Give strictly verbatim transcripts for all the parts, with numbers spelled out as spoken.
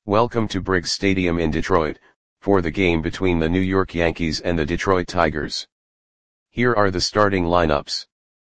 Welcome to Briggs Stadium in Detroit, for the game between the New York Yankees and the Detroit Tigers. Here are the starting lineups.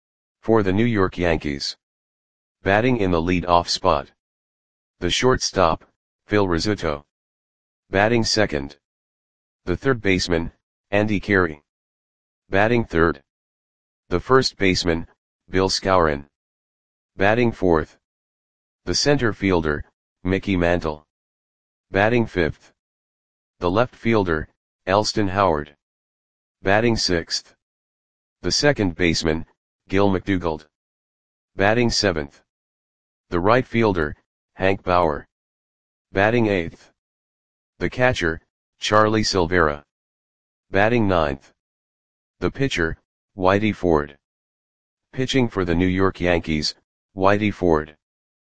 For the New York Yankees. Batting in the lead-off spot. The shortstop, Phil Rizzuto. Batting second. The third baseman, Andy Carey. Batting third. The first baseman, Bill Skowron. Batting fourth. The center fielder, Mickey Mantle. Batting fifth. The left fielder, Elston Howard. Batting sixth. The second baseman, Gil McDougald. Batting seventh. The right fielder, Hank Bauer. Batting eighth. The catcher, Charlie Silvera. Batting ninth. The pitcher, Whitey Ford. Pitching for the New York Yankees, Whitey Ford.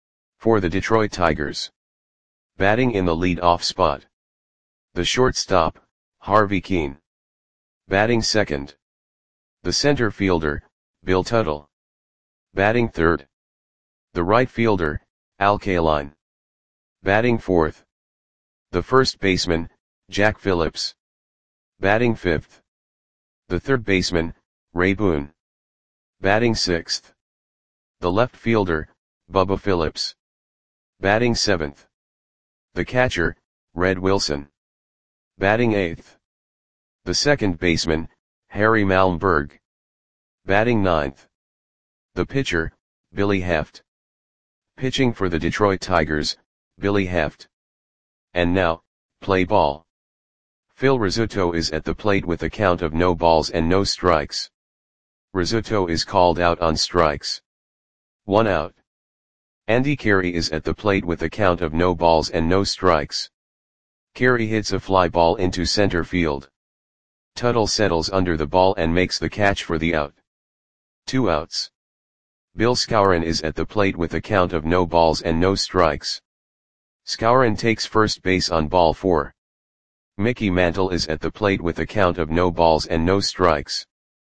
For the Detroit Tigers. Batting in the lead-off spot. The shortstop, Harvey Kuenn. Batting second. The center fielder, Bill Tuttle. Batting third. The right fielder, Al Kaline. Batting fourth. The first baseman, Jack Phillips. Batting fifth. The third baseman, Ray Boone. Batting sixth. The left fielder, Bubba Phillips. Batting seventh. The catcher, Red Wilson. Batting eighth. The second baseman, Harry Malmberg. Batting ninth. The pitcher, Billy Heft. Pitching for the Detroit Tigers, Billy Heft. And now, play ball. Phil Rizzuto is at the plate with a count of no balls and no strikes. Rizzuto is called out on strikes. One out. Andy Carey is at the plate with a count of no balls and no strikes. Carey hits a fly ball into center field. Tuttle settles under the ball and makes the catch for the out. Two outs. Bill Skowron is at the plate with a count of no balls and no strikes. Skowron takes first base on ball four. Mickey Mantle is at the plate with a count of no balls and no strikes.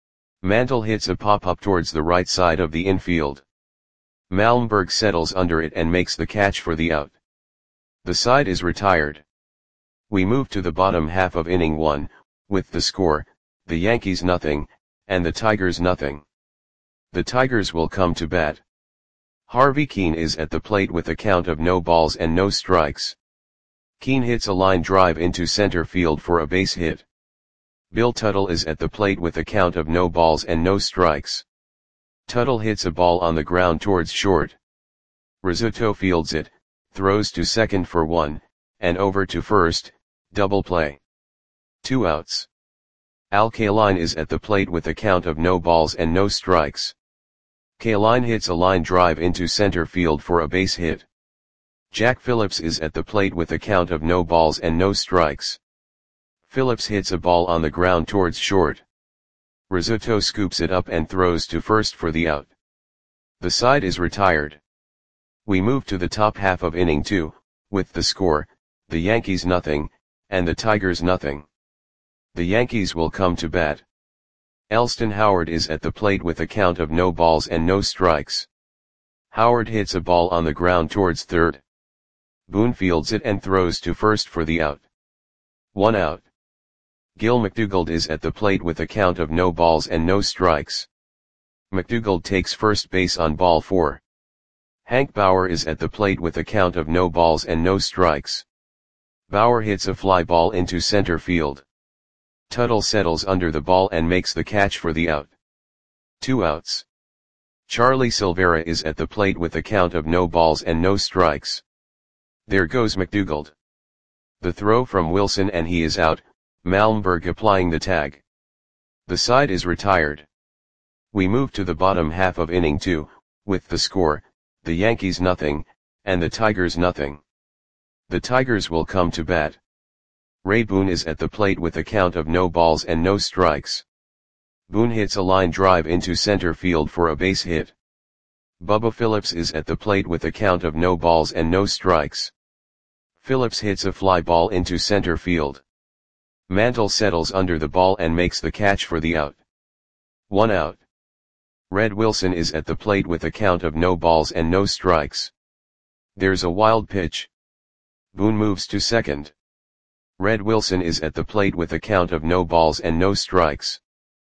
Mantle hits a pop-up towards the right side of the infield. Malmberg settles under it and makes the catch for the out. The side is retired. We move to the bottom half of inning one, with the score, the Yankees nothing, and the Tigers nothing. The Tigers will come to bat. Harvey Kuenn is at the plate with a count of no balls and no strikes. Kuenn hits a line drive into center field for a base hit. Bill Tuttle is at the plate with a count of no balls and no strikes. Tuttle hits a ball on the ground towards short. Rizzuto fields it, throws to second for one, and over to first, double play. Two outs. Al Kaline is at the plate with a count of no balls and no strikes. Kaline hits a line drive into center field for a base hit. Jack Phillips is at the plate with a count of no balls and no strikes. Phillips hits a ball on the ground towards short. Rizzuto scoops it up and throws to first for the out. The side is retired. We move to the top half of inning two, with the score, the Yankees nothing, and the Tigers nothing. The Yankees will come to bat. Elston Howard is at the plate with a count of no balls and no strikes. Howard hits a ball on the ground towards third. Boone fields it and throws to first for the out. One out. Gil McDougald is at the plate with a count of no balls and no strikes. McDougald takes first base on ball four. Hank Bauer is at the plate with a count of no balls and no strikes. Bauer hits a fly ball into center field. Tuttle settles under the ball and makes the catch for the out. Two outs. Charlie Silvera is at the plate with a count of no balls and no strikes. There goes McDougald. The throw from Wilson and he is out, Malmberg applying the tag. The side is retired. We move to the bottom half of inning two, with the score, the Yankees nothing, and the Tigers nothing. The Tigers will come to bat. Ray Boone is at the plate with a count of no balls and no strikes. Boone hits a line drive into center field for a base hit. Bubba Phillips is at the plate with a count of no balls and no strikes. Phillips hits a fly ball into center field. Mantle settles under the ball and makes the catch for the out. One out. Red Wilson is at the plate with a count of no balls and no strikes. There's a wild pitch. Boone moves to second. Red Wilson is at the plate with a count of no balls and no strikes.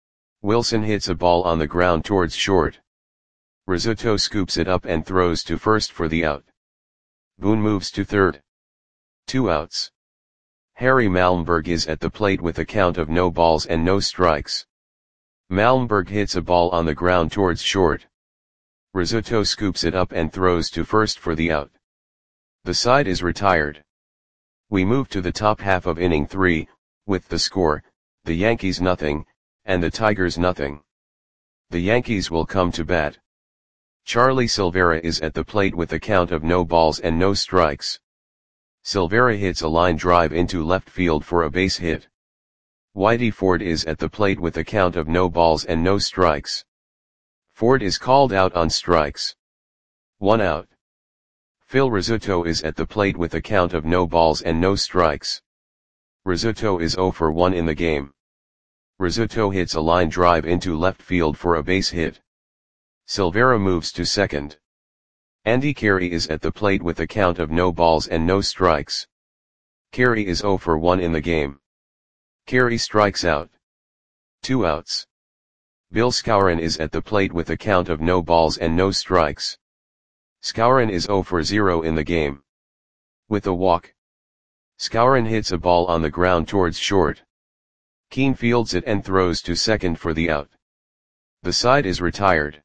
Wilson hits a ball on the ground towards short. Rizzuto scoops it up and throws to first for the out. Boone moves to third. Two outs. Harry Malmberg is at the plate with a count of no balls and no strikes. Malmberg hits a ball on the ground towards short. Rizzuto scoops it up and throws to first for the out. The side is retired. We move to the top half of inning three, with the score, the Yankees nothing, and the Tigers nothing. The Yankees will come to bat. Charlie Silvera is at the plate with a count of no balls and no strikes. Silvera hits a line drive into left field for a base hit. Whitey Ford is at the plate with a count of no balls and no strikes. Ford is called out on strikes. One out. Phil Rizzuto is at the plate with a count of no balls and no strikes. Rizzuto is zero for one in the game. Rizzuto hits a line drive into left field for a base hit. Silvera moves to second. Andy Carey is at the plate with a count of no balls and no strikes. Carey is zero for one in the game. Carey strikes out. Two outs. Bill Skowron is at the plate with a count of no balls and no strikes. Skowron is zero for zero in the game. With a walk. Skowron hits a ball on the ground towards short. Keane fields it and throws to second for the out. The side is retired.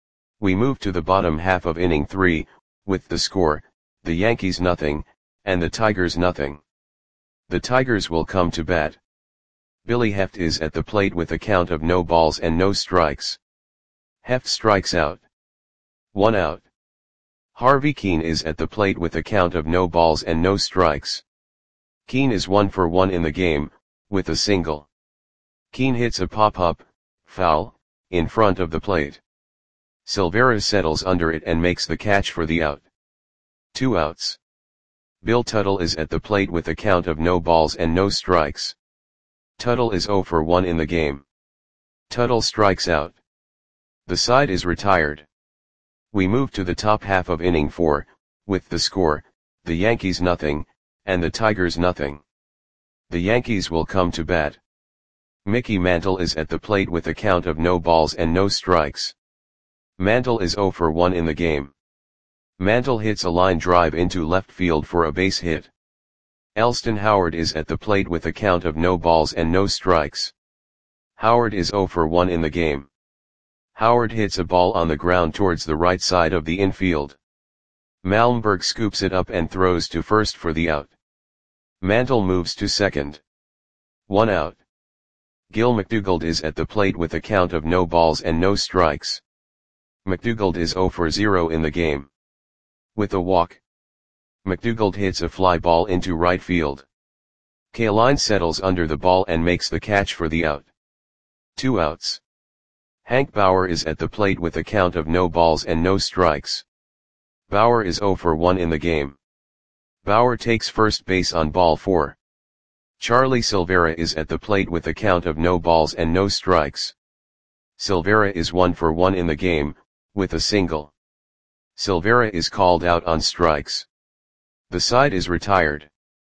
We move to the bottom half of inning three, with the score, the Yankees nothing, and the Tigers nothing. The Tigers will come to bat. Billy Heft is at the plate with a count of no balls and no strikes. Heft strikes out. One out. Harvey Keane is at the plate with a count of no balls and no strikes. Keane is one for one in the game, with a single. Keane hits a pop-up, foul, in front of the plate. Silvera settles under it and makes the catch for the out. Two outs. Bill Tuttle is at the plate with a count of no balls and no strikes. Tuttle is zero for one in the game. Tuttle strikes out. The side is retired. We move to the top half of inning four, with the score, the Yankees nothing, and the Tigers nothing. The Yankees will come to bat. Mickey Mantle is at the plate with a count of no balls and no strikes. Mantle is zero for one in the game. Mantle hits a line drive into left field for a base hit. Elston Howard is at the plate with a count of no balls and no strikes. Howard is zero for one in the game. Howard hits a ball on the ground towards the right side of the infield. Malmberg scoops it up and throws to first for the out. Mantle moves to second. One out. Gil McDougald is at the plate with a count of no balls and no strikes. McDougald is zero for zero in the game. With a walk. McDougald hits a fly ball into right field. Kaline settles under the ball and makes the catch for the out. Two outs. Hank Bauer is at the plate with a count of no balls and no strikes. Bauer is zero for one in the game. Bauer takes first base on ball four. Charlie Silvera is at the plate with a count of no balls and no strikes. Silvera is one for one in the game, with a single. Silvera is called out on strikes. The side is retired.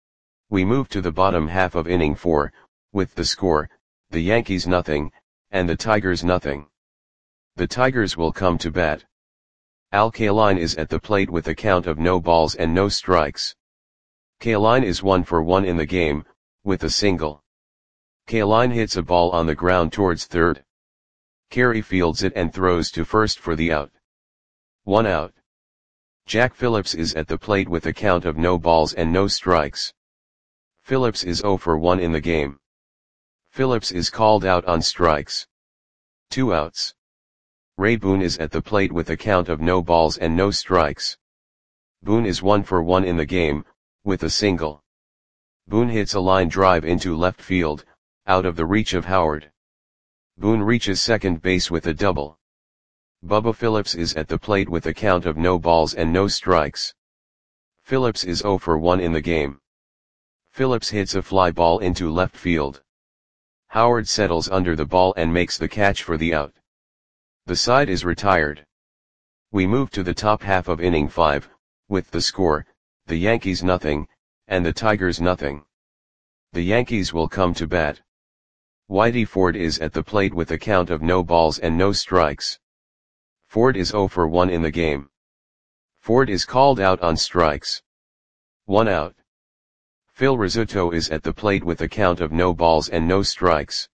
We move to the bottom half of inning four, with the score, the Yankees nothing, and the Tigers nothing. The Tigers will come to bat. Al Kaline is at the plate with a count of no balls and no strikes. Kaline is one for one in the game, with a single. Kaline hits a ball on the ground towards third. Carey fields it and throws to first for the out. One out. Jack Phillips is at the plate with a count of no balls and no strikes. Phillips is zero for one in the game. Phillips is called out on strikes. Two outs. Ray Boone is at the plate with a count of no balls and no strikes. Boone is one for one in the game, with a single. Boone hits a line drive into left field, out of the reach of Howard. Boone reaches second base with a double. Bubba Phillips is at the plate with a count of no balls and no strikes. Phillips is zero for one in the game. Phillips hits a fly ball into left field. Howard settles under the ball and makes the catch for the out. The side is retired. We move to the top half of inning five, with the score, the Yankees nothing, and the Tigers nothing. The Yankees will come to bat. Whitey Ford is at the plate with a count of no balls and no strikes. Ford is oh for one in the game. Ford is called out on strikes. One out. Phil Rizzuto is at the plate with a count of no balls and no strikes.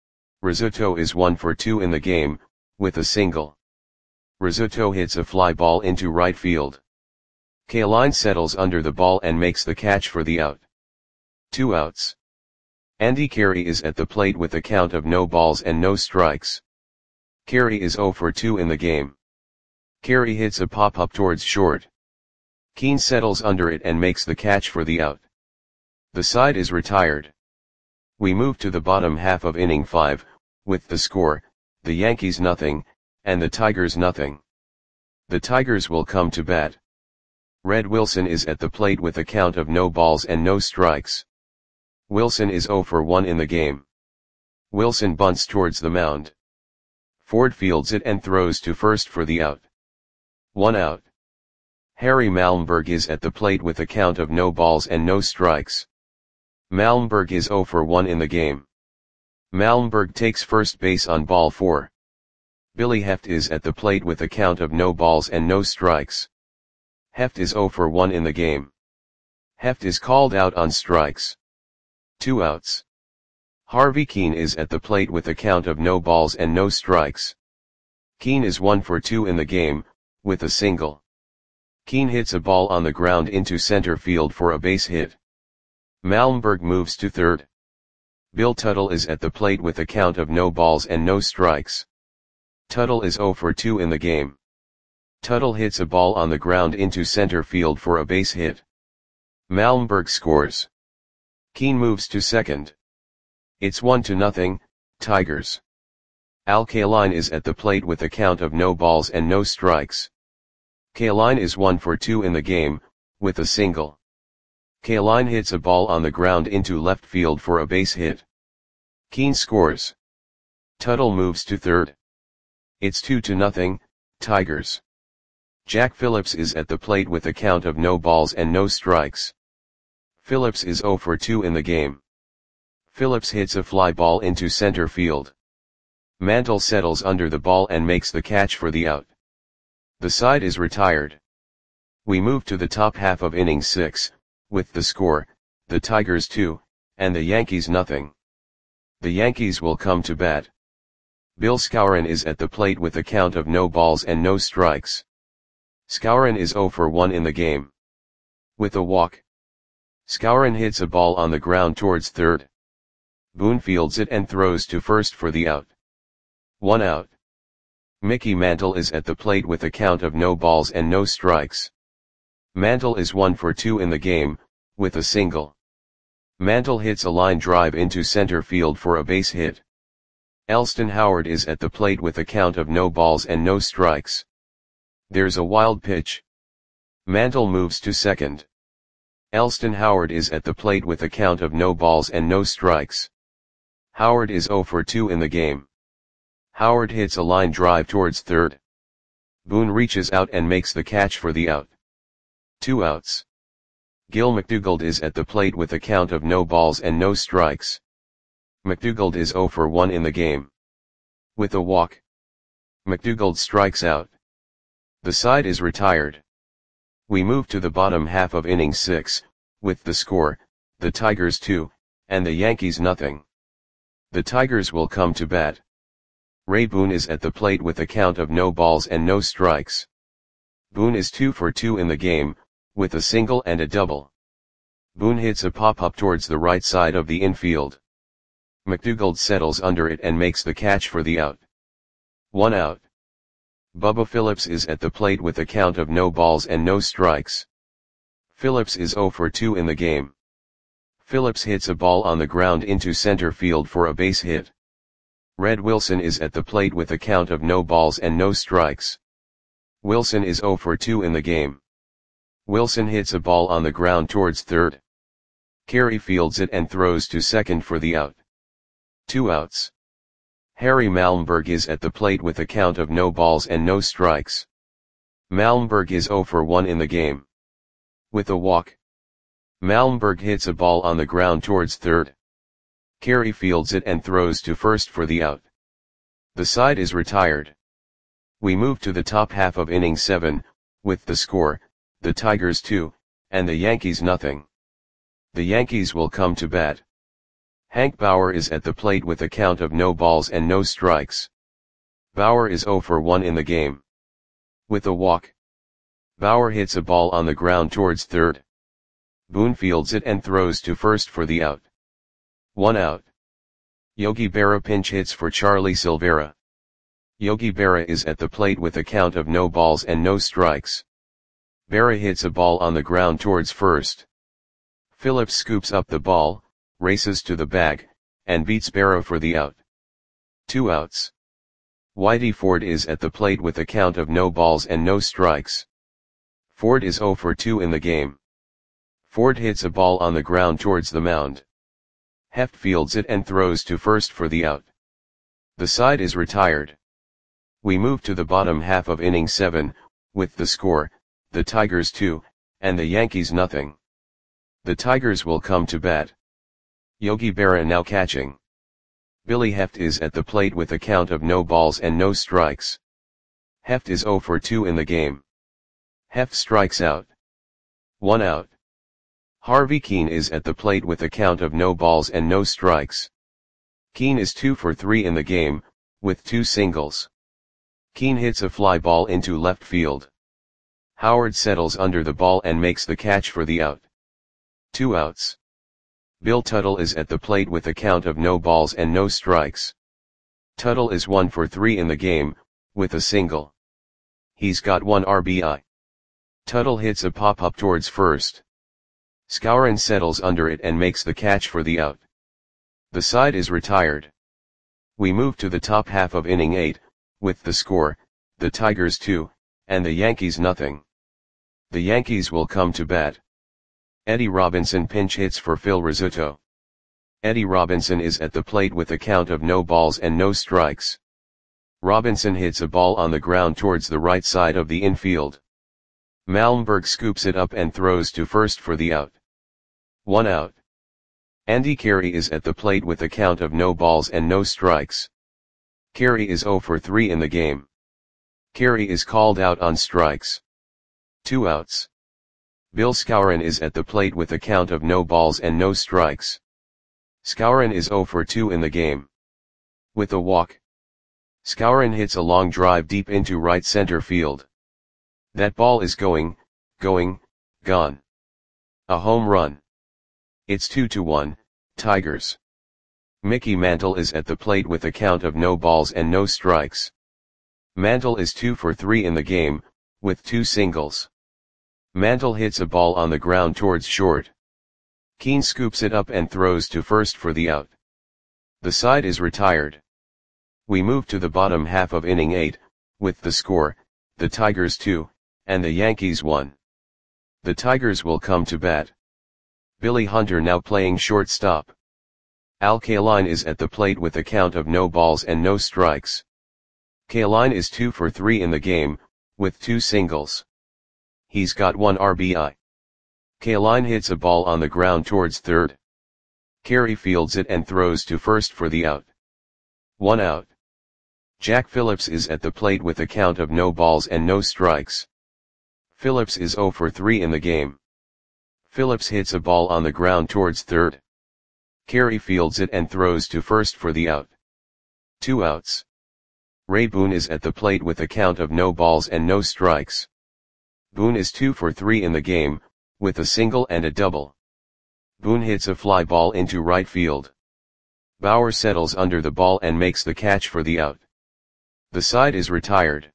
Rizzuto is one for two in the game, with a single. Rizzuto hits a fly ball into right field. Kaline settles under the ball and makes the catch for the out. Two outs. Andy Carey is at the plate with a count of no balls and no strikes. Carey is oh for two in the game. Carey hits a pop-up towards short. Keane settles under it and makes the catch for the out. The side is retired. We move to the bottom half of inning five, with the score, the Yankees nothing, and the Tigers nothing. The Tigers will come to bat. Red Wilson is at the plate with a count of no balls and no strikes. Wilson is oh for one in the game. Wilson bunts towards the mound. Ford fields it and throws to first for the out. One out. Harry Malmberg is at the plate with a count of no balls and no strikes. Malmberg is oh for one in the game. Malmberg takes first base on ball four. Billy Heft is at the plate with a count of no balls and no strikes. Heft is oh for one in the game. Heft is called out on strikes. Two outs. Harvey Keane is at the plate with a count of no balls and no strikes. Keane is one for two in the game, with a single. Keane hits a ball on the ground into center field for a base hit. Malmberg moves to third. Bill Tuttle is at the plate with a count of no balls and no strikes. Tuttle is oh for two in the game. Tuttle hits a ball on the ground into center field for a base hit. Malmberg scores. Keane moves to second. It's one to nothing, Tigers. Al Kaline is at the plate with a count of no balls and no strikes. Kaline is one for two in the game, with a single. Kaline hits a ball on the ground into left field for a base hit. Keane scores. Tuttle moves to third. It's two to nothing, Tigers. Jack Phillips is at the plate with a count of no balls and no strikes. Phillips is oh for two in the game. Phillips hits a fly ball into center field. Mantle settles under the ball and makes the catch for the out. The side is retired. We move to the top half of inning six, with the score, the Tigers two, and the Yankees nothing. The Yankees will come to bat. Bill Skowron is at the plate with a count of no balls and no strikes. Skowron is oh for one in the game. With a walk. Skowron hits a ball on the ground towards third. Boone fields it and throws to first for the out. One out. Mickey Mantle is at the plate with a count of no balls and no strikes. Mantle is one for two in the game, with a single. Mantle hits a line drive into center field for a base hit. Elston Howard is at the plate with a count of no balls and no strikes. There's a wild pitch. Mantle moves to second. Elston Howard is at the plate with a count of no balls and no strikes. Howard is oh for two in the game. Howard hits a line drive towards third. Boone reaches out and makes the catch for the out. Two outs. Gil McDougald is at the plate with a count of no balls and no strikes. McDougald is oh for one in the game. With a walk. McDougald strikes out. The side is retired. We move to the bottom half of inning six, with the score, the Tigers two, and the Yankees nothing. The Tigers will come to bat. Ray Boone is at the plate with a count of no balls and no strikes. Boone is two for two in the game, with a single and a double. Boone hits a pop-up towards the right side of the infield. McDougald settles under it and makes the catch for the out. One out. Bubba Phillips is at the plate with a count of no balls and no strikes. Phillips is oh for two in the game. Phillips hits a ball on the ground into center field for a base hit. Red Wilson is at the plate with a count of no balls and no strikes. Wilson is oh for two in the game. Wilson hits a ball on the ground towards third. Carey fields it and throws to second for the out. Two outs. Harry Malmberg is at the plate with a count of no balls and no strikes. Malmberg is oh for one in the game. With a walk. Malmberg hits a ball on the ground towards third. Carey fields it and throws to first for the out. The side is retired. We move to the top half of inning seven, with the score, the Tigers two, and the Yankees nothing. The Yankees will come to bat. Hank Bauer is at the plate with a count of no balls and no strikes. Bauer is oh for one in the game. With a walk. Bauer hits a ball on the ground towards third. Boone fields it and throws to first for the out. One out. Yogi Berra pinch hits for Charlie Silvera. Yogi Berra is at the plate with a count of no balls and no strikes. Berra hits a ball on the ground towards first. Phillips scoops up the ball, races to the bag, and beats Berra for the out. Two outs. Whitey Ford is at the plate with a count of no balls and no strikes. Ford is oh for two in the game. Ford hits a ball on the ground towards the mound. Heft fields it and throws to first for the out. The side is retired. We move to the bottom half of inning seven, with the score, the Tigers two, and the Yankees nothing. The Tigers will come to bat. Yogi Berra now catching. Billy Heft is at the plate with a count of no balls and no strikes. Heft is oh for two in the game. Heft strikes out. One out. Harvey Keene is at the plate with a count of no balls and no strikes. Keene is two for three in the game, with two singles. Keene hits a fly ball into left field. Howard settles under the ball and makes the catch for the out. Two outs. Bill Tuttle is at the plate with a count of no balls and no strikes. Tuttle is one for three in the game, with a single. He's got one R B I. Tuttle hits a pop-up towards first. Skowron settles under it and makes the catch for the out. The side is retired. We move to the top half of inning eight, with the score, the Tigers two, and the Yankees nothing. The Yankees will come to bat. Eddie Robinson pinch hits for Phil Rizzuto. Eddie Robinson is at the plate with a count of no balls and no strikes. Robinson hits a ball on the ground towards the right side of the infield. Malmberg scoops it up and throws to first for the out. One out. Andy Carey is at the plate with a count of no balls and no strikes. Carey is oh for three in the game. Carey is called out on strikes. Two outs. Bill Skowron is at the plate with a count of no balls and no strikes. Skowron is oh for two in the game. With a walk. Skowron hits a long drive deep into right center field. That ball is going, going, gone. A home run. It's two to one, Tigers. Mickey Mantle is at the plate with a count of no balls and no strikes. Mantle is two for three in the game, with two singles. Mantle hits a ball on the ground towards short. Keene scoops it up and throws to first for the out. The side is retired. We move to the bottom half of inning eight, with the score, the Tigers two, and the Yankees one. The Tigers will come to bat. Billy Hunter now playing shortstop. Al Kaline is at the plate with a count of no balls and no strikes. Kaline is two for three in the game, with two singles. He's got one R B I. Kaline hits a ball on the ground towards third. Carey fields it and throws to first for the out. One out. Jack Phillips is at the plate with a count of no balls and no strikes. Phillips is oh for three in the game. Phillips hits a ball on the ground towards third. Carey fields it and throws to first for the out. Two outs. Ray Boone is at the plate with a count of no balls and no strikes. Boone is two for three in the game, with a single and a double. Boone hits a fly ball into right field. Bauer settles under the ball and makes the catch for the out. The side is retired.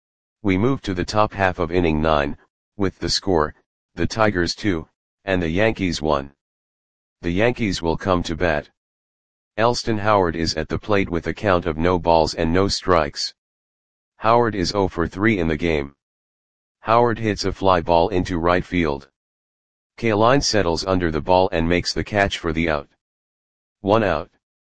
We move to the top half of inning nine, with the score, the Tigers two, and the Yankees one. The Yankees will come to bat. Elston Howard is at the plate with a count of no balls and no strikes. Howard is oh for three in the game. Howard hits a fly ball into right field. Kaline settles under the ball and makes the catch for the out. One out.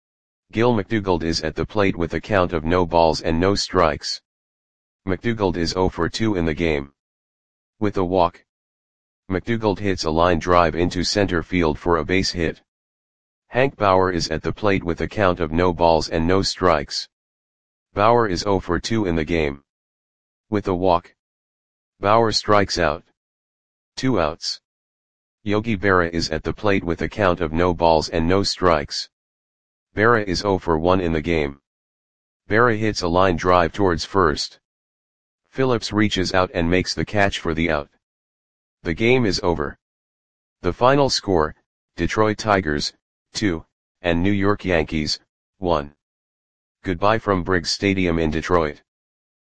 Gil McDougald is at the plate with a count of no balls and no strikes. McDougald is oh for two in the game. With a walk. McDougald hits a line drive into center field for a base hit. Hank Bauer is at the plate with a count of no balls and no strikes. Bauer is zero for two in the game. With a walk, Bauer strikes out. Two outs. Yogi Berra is at the plate with a count of no balls and no strikes. Berra is zero for one in the game. Berra hits a line drive towards first. Phillips reaches out and makes the catch for the out. The game is over. The final score, Detroit Tigers, two, and New York Yankees, one. Goodbye from Briggs Stadium in Detroit.